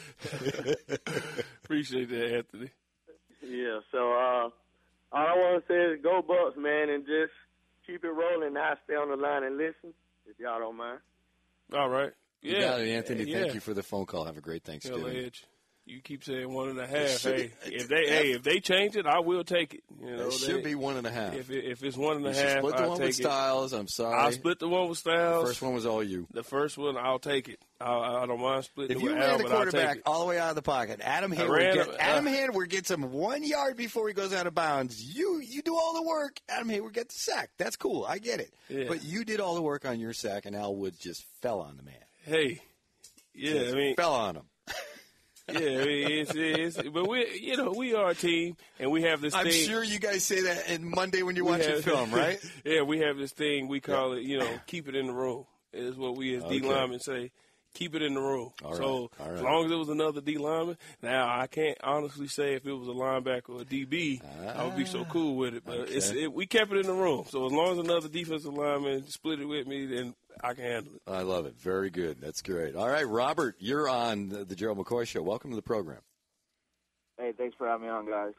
Appreciate that, Anthony. Yeah, so all I want to say is go Bucks, man, and just keep it rolling. I'll stay on the line and listen, if y'all don't mind. All right. Yeah. You got it, Anthony. Thank you for the phone call. Have a great Thanksgiving. You keep saying 1.5. Hey, if they change it, I will take it. You know, it should be 1.5. If it's 1.5, you should split the I'll one take with it. Styles. I'm sorry. I'll split the one with Styles. The first one was all you. The first one, I'll take it. I don't mind splitting If it you with ran Al, the but I'll take quarterback it. all the way out of the pocket, Adam Hayward gets him 1 yard before he goes out of bounds. You do all the work. Adam Hayward gets the sack. That's cool. I get it. Yeah. But you did all the work on your sack, and Al Woods just fell on the man. Hey, yeah, fell on him. Yeah, but we are a team, and we have this thing. I'm sure you guys say that in Monday when you watch your film, right? Yeah, we have this thing we call it, keep it in the room. Is what we as D linemen say. Keep it in the room. As long as it was another D lineman, now I can't honestly say if it was a linebacker or a DB, I would be so cool with it. But we kept it in the room. So as long as another defensive lineman split it with me, then I can handle it. I love it. Very good. That's great. All right, Robert, you're on the Gerald McCoy Show. Welcome to the program. Hey, thanks for having me on, guys.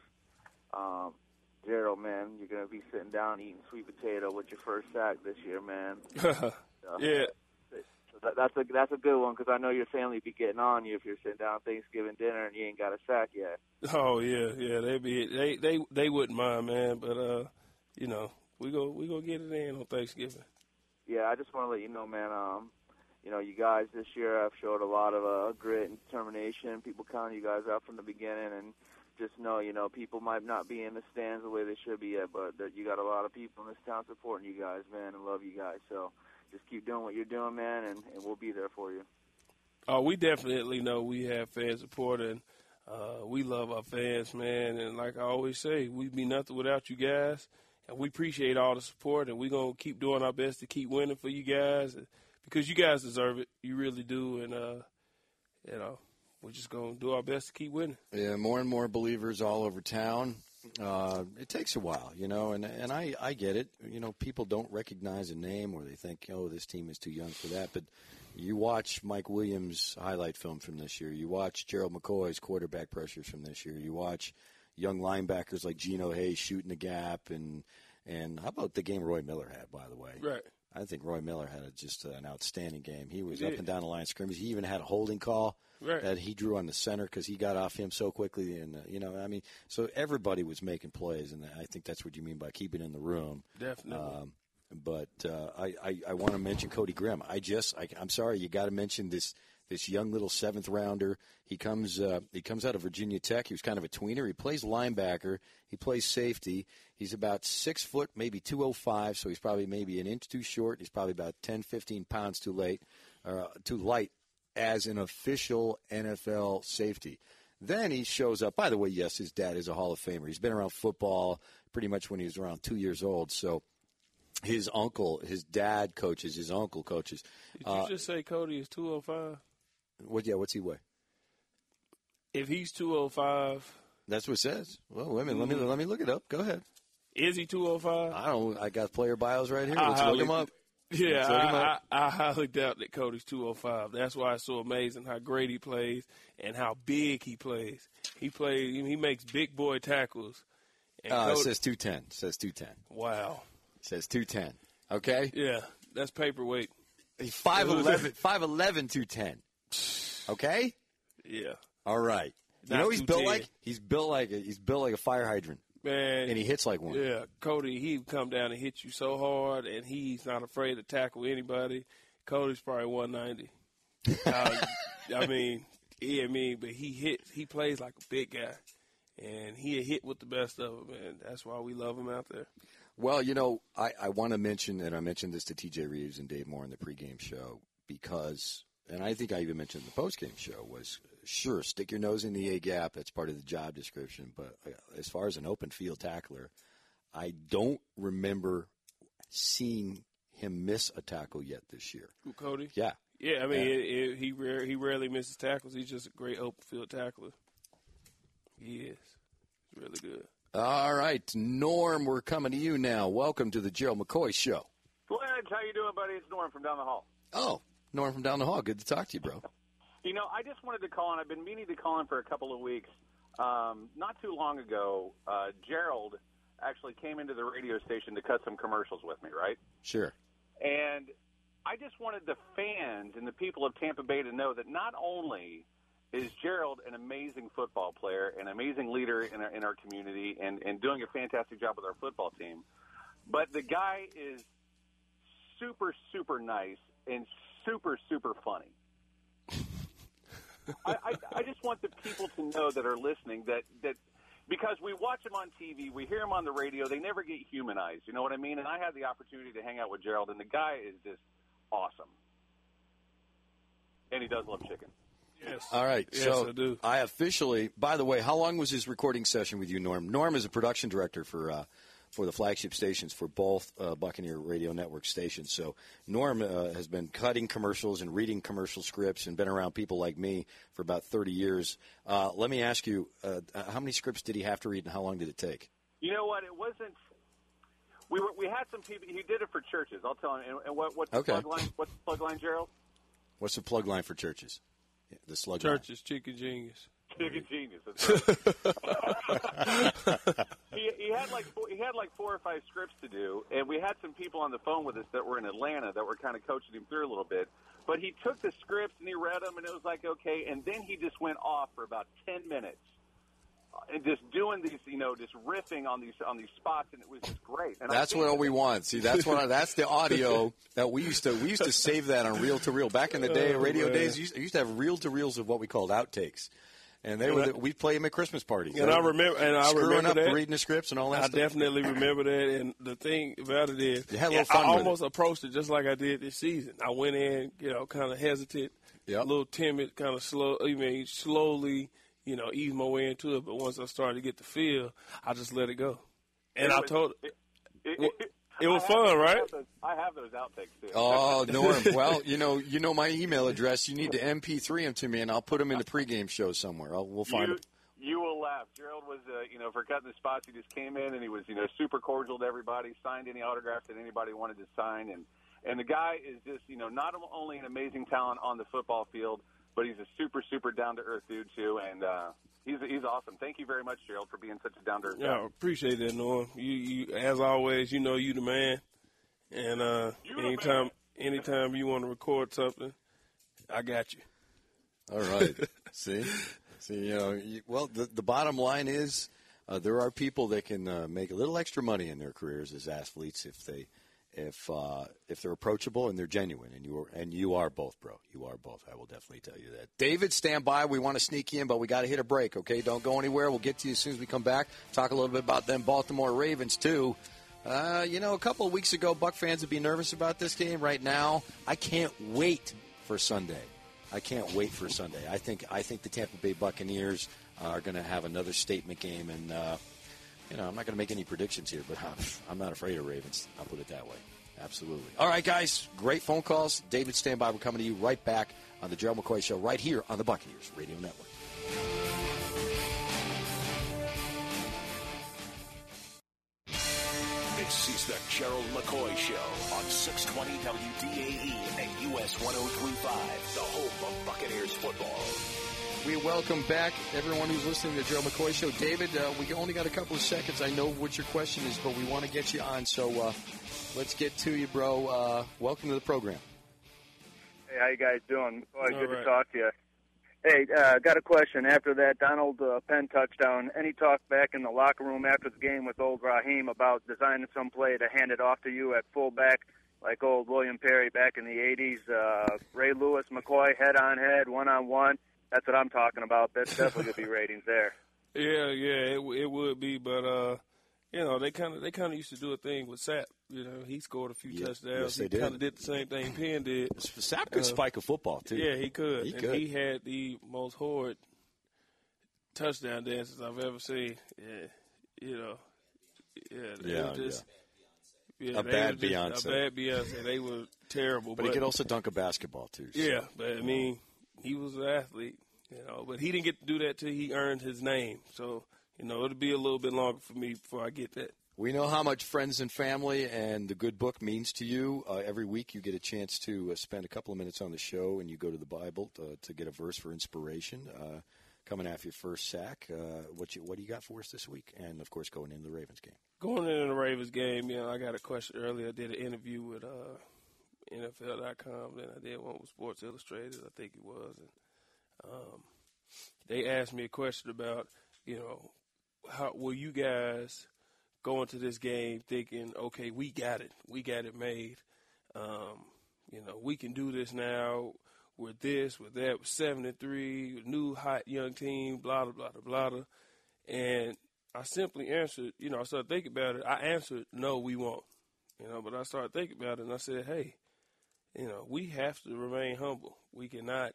Gerald, man, you're going to be sitting down eating sweet potato with your first sack this year, man. Yeah. That's a good one because I know your family be getting on you if you're sitting down Thanksgiving dinner and you ain't got a sack yet. Oh yeah, they wouldn't mind, man. But we go get it in on Thanksgiving. Yeah, I just want to let you know, man. You guys this year have showed a lot of grit and determination. People counted you guys out from the beginning, and just know, people might not be in the stands the way they should be yet, but you got a lot of people in this town supporting you guys, man, and love you guys. So just keep doing what you're doing, man, and we'll be there for you. Oh, we definitely know we have fan support, and we love our fans, man. And like I always say, we'd be nothing without you guys, and we appreciate all the support, and we're going to keep doing our best to keep winning for you guys because you guys deserve it. You really do, and, we're just going to do our best to keep winning. Yeah, more and more believers all over town. It takes a while, and I get it. People don't recognize a name or they think, oh, this team is too young for that. But you watch Mike Williams' highlight film from this year. You watch Gerald McCoy's quarterback pressures from this year. You watch young linebackers like Geno Hayes shooting the gap. And how about the game Roy Miller had, by the way? Right. I think Roy Miller had just an outstanding game. He was up and down the line of scrimmage. He even had a holding call that he drew on the center because he got off him so quickly. And, so everybody was making plays, and I think that's what you mean by keeping in the room. Definitely. But I want to mention Cody Grimm. I'm sorry, you got to mention this young little seventh rounder. He comes out of Virginia Tech. He was kind of a tweener. He plays linebacker. He plays safety. He's about 6 foot, maybe 205. So he's probably maybe an inch too short. He's probably about 10, 15 pounds too light as an official NFL safety. Then he shows up. By the way, yes, his dad is a Hall of Famer. He's been around football pretty much when he was around 2 years old. So his dad coaches, his uncle coaches. Did you just say Cody is 205? What's he weigh? If he's 205. That's what it says. Well, wait a minute. Let me look it up. Go ahead. Is he 205? I don't. I got player bios right here. Let's look him up. Yeah, I highly doubt that Cody's 205. That's why it's so amazing how great he plays and how big he plays. He makes big boy tackles. And it says 210. It says 210. Wow. It says 210. Okay? Yeah, that's paperweight. He's 5'11", 210. Okay? Yeah. All right. You know what he's built like? He's built like a fire hydrant. Man, and he hits like one. Yeah, Cody, he come down and hit you so hard, and he's not afraid to tackle anybody. Cody's probably 190. But he plays like a big guy, and he hit with the best of them, and that's why we love him out there. Well, I want to mention, and I mentioned this to T.J. Reeves and Dave Moore in the pregame show because, and I think I even mentioned in the postgame show, was sure, stick your nose in the A-gap. That's part of the job description. But as far as an open field tackler, I don't remember seeing him miss a tackle yet this year. Who, Cody? Yeah. Yeah, he rarely misses tackles. He's just a great open field tackler. He is. He's really good. All right, Norm, we're coming to you now. Welcome to the Gerald McCoy Show. Fledge, how you doing, buddy? It's Norm from down the hall. Oh, Norm from down the hall. Good to talk to you, bro. I just wanted to call in. I've been meaning to call in for a couple of weeks. Not too long ago, Gerald actually came into the radio station to cut some commercials with me, right? Sure. And I just wanted the fans and the people of Tampa Bay to know that not only is Gerald an amazing football player, an amazing leader in our community, and doing a fantastic job with our football team. But the guy is super, super nice and super, super funny. I just want the people to know that are listening that because we watch him on TV, we hear him on the radio, they never get humanized. You know what I mean? And I had the opportunity to hang out with Gerald, and the guy is just awesome. And he does love chicken. Yes. All right. Yes, so I do. I officially, by the way, how long was his recording session with you, Norm? Norm is a production director for the flagship stations for both Buccaneer Radio Network stations. So Norm has been cutting commercials and reading commercial scripts and been around people like me for about 30 years. Let me ask you, how many scripts did he have to read and how long did it take? You know what? It wasn't. We had some people. He did it for churches. I'll tell him. And what's the plug line? What's the plug line, Gerald? What's the plug line for churches? Yeah, the slug Churches, Chicken Genius. Chicken Genius. That's right. he had like 4 or 5 scripts to do, and we had some people on the phone with us that were in Atlanta that were kind of coaching him through a little bit. But he took the scripts and he read them, and it was like okay. And then he just went off for about 10 minutes. And just doing these, just riffing on these spots, and it was just great. And that's what we want. See, that's the audio that we used to save that on reel to reel back in the day. Radio days, we used to have reel to reels of what we called outtakes, and we'd play them at Christmas parties. And I remember that, reading the scripts and all that. I definitely remember that. And the thing about it is, you had a little fun I with almost approached it just like I did this season. I went in, kind of hesitant, a little timid, kind of slow. Slowly. Ease my way into it, but once I started to get the feel, I just let it go. And I told it was fun, right? I have those outtakes too. Oh, Norm. Well, you know my email address. You need to MP3 them to me, and I'll put them in the pregame show somewhere. We'll find them. You will laugh. Gerald was, for cutting the spots, he just came in and he was, super cordial to everybody. Signed any autographs that anybody wanted to sign, and the guy is just, not only an amazing talent on the football field, but he's a super, super down-to-earth dude, too, and he's awesome. Thank you very much, Gerald, for being such a down-to-earth guy. Yeah, I appreciate that, Norm. You as always, you the man. And anytime you want to record something, I got you. All right. See, the bottom line is there are people that can make a little extra money in their careers as athletes if they're approachable and they're genuine, and you are both, bro. You are both. I will definitely tell you that. David, stand by. We want to sneak you in, but we got to hit a break, okay? Don't go anywhere. We'll get to you as soon as we come back. Talk a little bit about them Baltimore Ravens, too. A couple of weeks ago, Buck fans would be nervous about this game. Right now, I can't wait for Sunday. I think the Tampa Bay Buccaneers are going to have another statement game, and I'm not going to make any predictions here, but I'm not afraid of Ravens. I'll put it that way. Absolutely. All right, guys, great phone calls. David, stand by. We're coming to you right back on the Gerald McCoy Show right here on the Buccaneers Radio Network. This is the Gerald McCoy Show on 620 WDAE and US 103.5, the home of Buccaneers football. We welcome back everyone who's listening to the Gerald McCoy Show. David, we only got a couple of seconds. I know what your question is, but we want to get you on, so let's get to you, bro. Welcome to the program. Hey, how you guys doing? Good right. to talk to you. Hey, got a question. After that Donald Penn touchdown, any talk back in the locker room after the game with old Raheem about designing some play to hand it off to you at fullback, like old William Perry back in the 80s? Ray Lewis, McCoy, head-on-head, one-on-one. That's what I'm talking about. That's definitely going to be ratings there. Yeah, it would be, but they kind of used to do a thing with Sapp. He scored a few touchdowns. Yes, he kind of did the same thing Penn did. Sapp could spike a football too. Yeah, he could. He had the most horrid touchdown dances I've ever seen. A bad Beyonce. A bad Beyonce. They were terrible. But he could also dunk a basketball too. So. Yeah, but I mean, he was an athlete, but he didn't get to do that till he earned his name. So, it'll be a little bit longer for me before I get that. We know how much friends and family and the good book means to you. Every week you get a chance to spend a couple of minutes on the show, and you go to the Bible to get a verse for inspiration. Coming after your first sack, what do you got for us this week? And, of course, going into the Ravens game. Going into the Ravens game, I got a question earlier. I did an interview with NFL.com, then I did one with Sports Illustrated, I think it was. And they asked me a question about, how will you guys go into this game thinking, okay, we got it made. We can do this now. With this, with that, with 7-3, new hot young team, blah, blah, blah, blah, blah. And I simply answered, I started thinking about it. I answered, no, we won't. But I started thinking about it, and I said, hey, we have to remain humble. We cannot,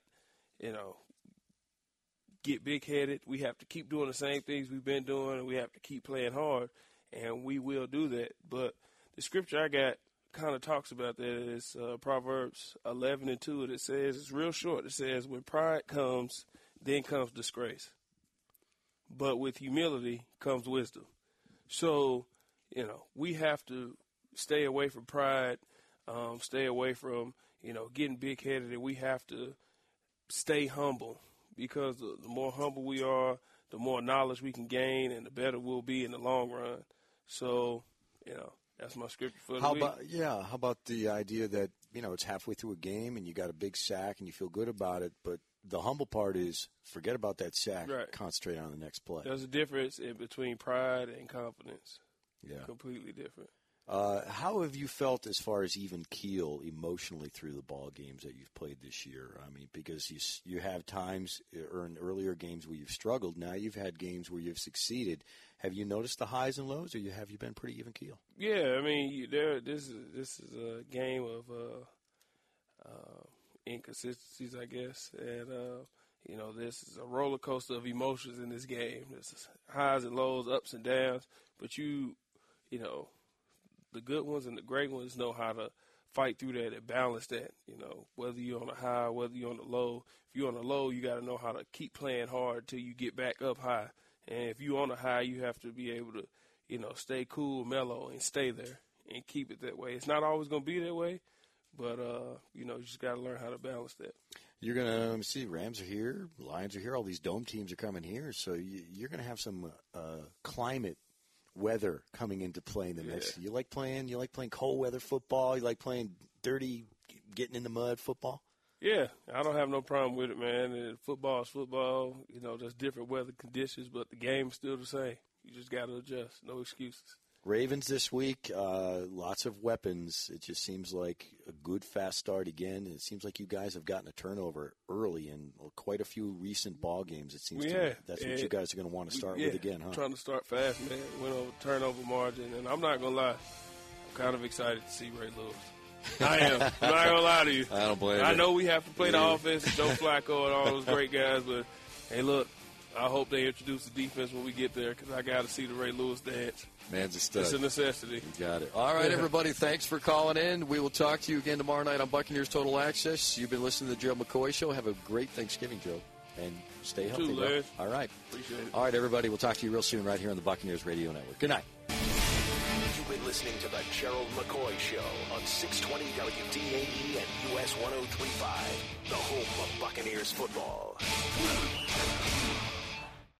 get big-headed. We have to keep doing the same things we've been doing, and we have to keep playing hard, and we will do that. But the scripture I got kind of talks about that. It's Proverbs 11:2. It says, it's real short. It says, when pride comes, then comes disgrace. But with humility comes wisdom. So, we have to stay away from pride, stay away from, getting big-headed, and we have to stay humble, because the more humble we are, the more knowledge we can gain, and the better we'll be in the long run. So, that's my scripture for the week. How about the idea that, it's halfway through a game and you got a big sack and you feel good about it, but the humble part is forget about that sack, right. Concentrate on the next play. There's a difference in between pride and confidence. Yeah. Completely different. How have you felt as far as even keel emotionally through the ball games that you've played this year? I mean, because you have times or in earlier games where you've struggled. Now you've had games where you've succeeded. Have you noticed the highs and lows, or have you been pretty even keel? Yeah, I mean, this is a game of inconsistencies, I guess, and this is a roller coaster of emotions in this game. There's highs and lows, ups and downs, but the good ones and the great ones know how to fight through that and balance that, whether you're on a high, whether you're on the low. If you're on the low, you got to know how to keep playing hard till you get back up high. And if you're on a high, you have to be able to, stay cool, mellow, and stay there and keep it that way. It's not always going to be that way, but, you just got to learn how to balance that. You're going to see Rams are here, Lions are here, all these dome teams are coming here, so you're going to have some climate weather coming into play in the next. You like playing cold weather football? You like playing dirty, getting in the mud football? Yeah, I don't have no problem with it, man. And football is football. There's different weather conditions, but the game's still the same. You just got to adjust. No excuses. Ravens this week, lots of weapons. It just seems like a good, fast start again. It seems like you guys have gotten a turnover early in quite a few recent ball games. It seems to me. That's what you guys are going to want to start with again, huh? Trying to start fast, man. Went over turnover margin, and I'm not going to lie. I'm kind of excited to see Ray Lewis. I am. I'm not going to lie to you. I don't blame you. I know we have to play the offense, Joe Flacco and all those great guys, but, hey, look, I hope they introduce the defense when we get there, because I got to see the Ray Lewis dance. Man's a stud. It's a necessity. You got it. All right, everybody, thanks for calling in. We will talk to you again tomorrow night on Buccaneers Total Access. You've been listening to the Gerald McCoy Show. Have a great Thanksgiving, Joe, and stay healthy. You too, Larry. All right. Appreciate it. All right, everybody, we'll talk to you real soon right here on the Buccaneers Radio Network. Good night. You've been listening to the Gerald McCoy Show on 620 WDAE and US 103.5, the home of Buccaneers football.